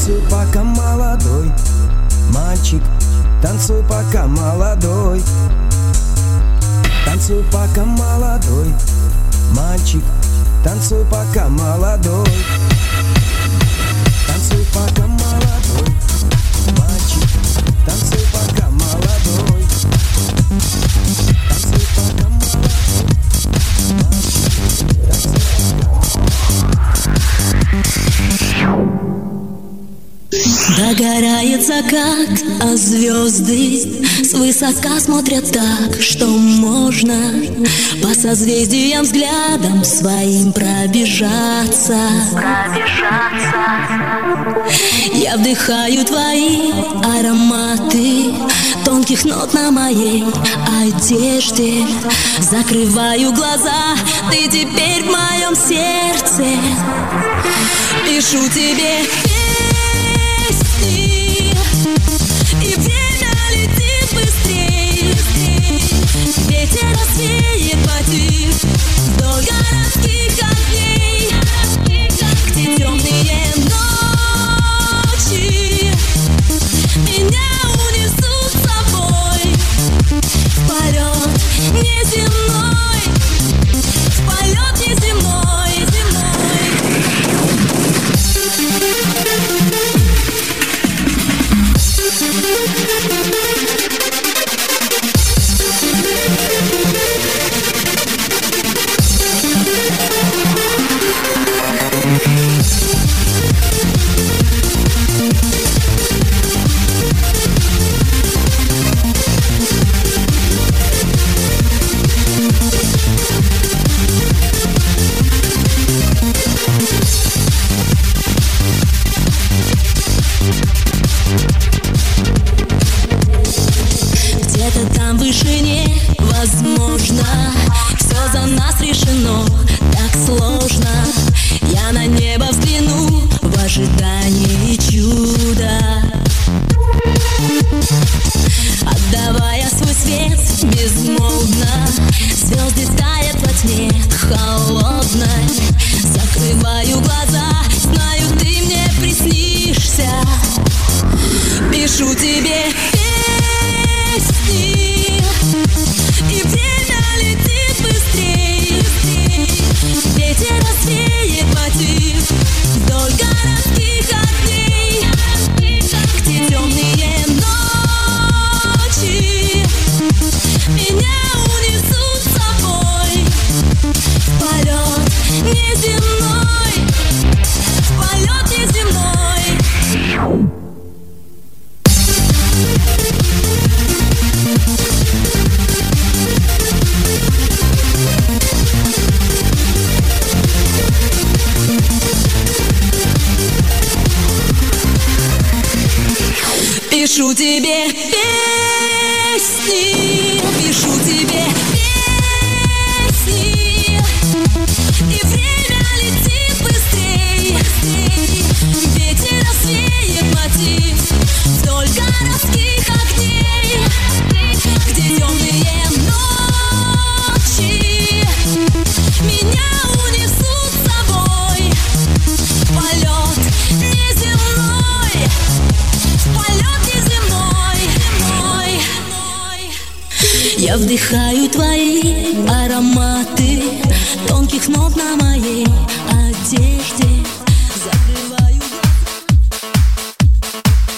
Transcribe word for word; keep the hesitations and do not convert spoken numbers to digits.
Танцуй, пока молодой, мальчик, танцуй, пока молодой. Танцуй, пока молодой, мальчик, танцуй, пока молодой. Танцуй, пока молодой, мальчик, танцуй, пока молодой. Танцуй, пока молодой, мальчик, танцуй, Догорает закат, а звезды свысока смотрят так, что можно по созвездиям взглядом своим пробежаться. Пробежаться. Я вдыхаю твои ароматы тонких нот на моей одежде. Закрываю глаза, ты теперь в моем сердце. Пишу тебе песни, и время летит быстрей. Ветер развеет мотив вдоль городских огней, где темные ночи меня унесут с собой в полет неземной, в полет неземной, земной. Где-то там в вышине, возможно, все за нас решено, так сложно. Я на небо взгляну в ожидании чуда, отдавая свой свет безмолвно. Звезды тают во тьме холодной. Закрываю глаза, знаю, ты мне приснишься. Пишу тебе песни, и время летит быстрей. Ветер развеет мотив вдоль городских огней, где темные ночи меня унесут с собой в полет неземной, в полет неземной. Пишу тебе песни, пишу тебе песни, и время летит быстрей. Ветер развеет мотив вдоль городских огней, где темные ночи меня унесут с собой в полет неземной, в полет неземной, земной. Я вдыхаю твои ароматы тонких нот на моей одежде.